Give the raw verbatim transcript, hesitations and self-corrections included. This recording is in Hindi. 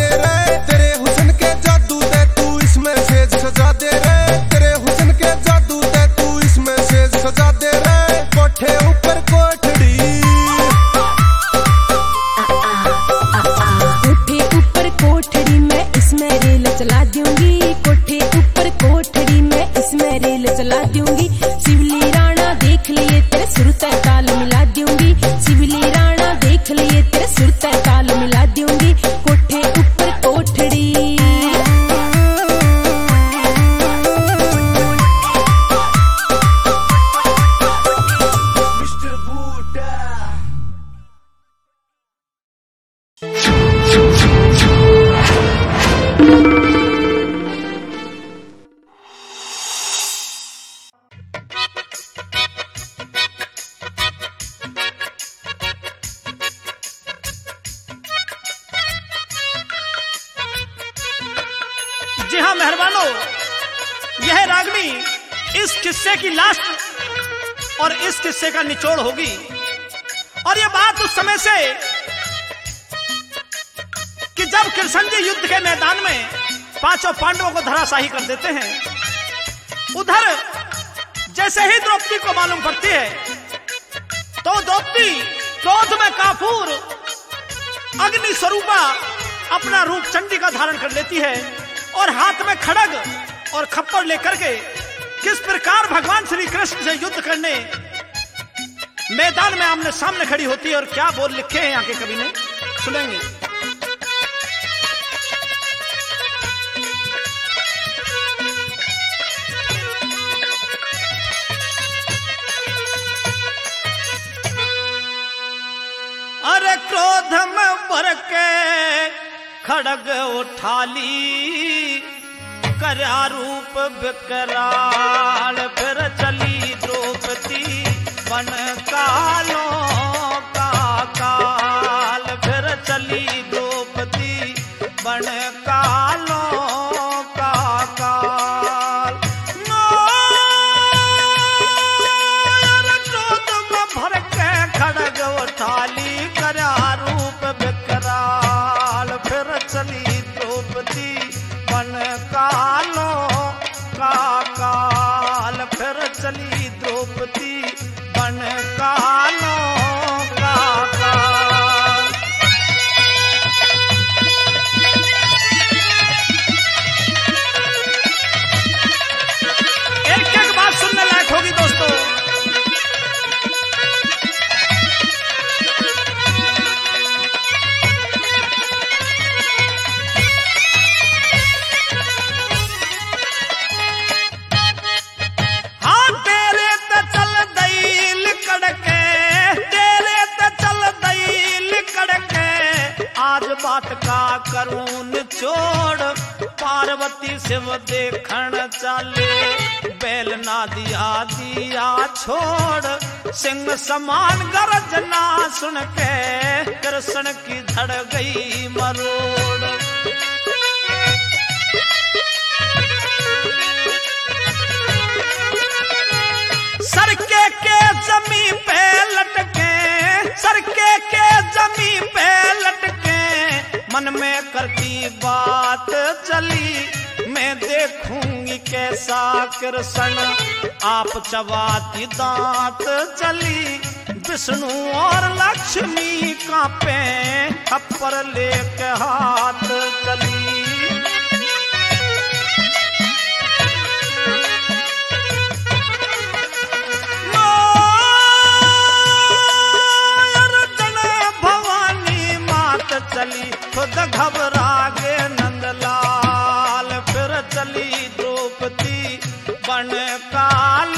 दे रे, तेरे हुस्न के जादू दे तू इसमें सेज सजा दे रे, तेरे हुस्न के जादू दे तू इसमें सेज सजा दे रे, कोठे ऊपर कोठड़ी, कोठे ऊपर कोठड़ी मैं इसमें रेल चला दूंगी, कोठे ऊपर कोठड़ी मैं इसमें रेल चला दूंगी, शिवली राणा देख लिए तेरे सुर तय ताल मिला दूंगी, शिवली राणा देख लिए तेरे सुर तय ताल मिला दूंगी, कोठे ऊपर कोठड़ी। जी हाँ मेहरबानों, यह रागनी इस किस्से की लास्ट और इस किस्से का निचोड़ होगी। और यह बात उस समय से कि जब कृष्ण जी युद्ध के मैदान में पांचों पांडवों को धराशाही कर देते हैं, उधर जैसे ही द्रौपदी को मालूम पड़ती है तो द्रौपदी क्रोध में काफूर अग्नि स्वरूपा अपना रूप चंडी का धारण कर लेती है और हाथ में खड़ग और खप्पर लेकर के किस प्रकार भगवान श्री कृष्ण से युद्ध करने मैदान में आमने सामने खड़ी होती है। और क्या बोल लिखे हैं यहाँ के कवि ने, सुनेंगे। अरे क्रोध में भर के खड़ग उठा ली, करया रूप विकराल, फिर चली द्रौपदी बन कालों का काल, फिर चली द्रौपदी बन कालों का काल। क्रोध में भर के खड़ग उठा ली, करया रूप विकराल, फिर चली द्रौपदी बन कालों का काल, फिर चली द्रौपदी बन कालों का काल। एक एक बात सुनने लायक होगी दोस्तों। बात का करून छोड़, पार्वती शिव देखण चले, बैल ना दिया दिया छोड़, सिंह समान गर्जना सुन के कृष्ण की धड़ गई मरोड़। सरके के जमी पे लटके, सरके के जमी पे लटके, मन में करती बात चली, मैं देखूंगी कैसा कृष्ण आप चबाती दांत चली, विष्णु और लक्ष्मी कांपे खप्पर लेके हाथ चली। चली खुद घबरा गे नंदलाल, फिर चली द्रौपदी बन काल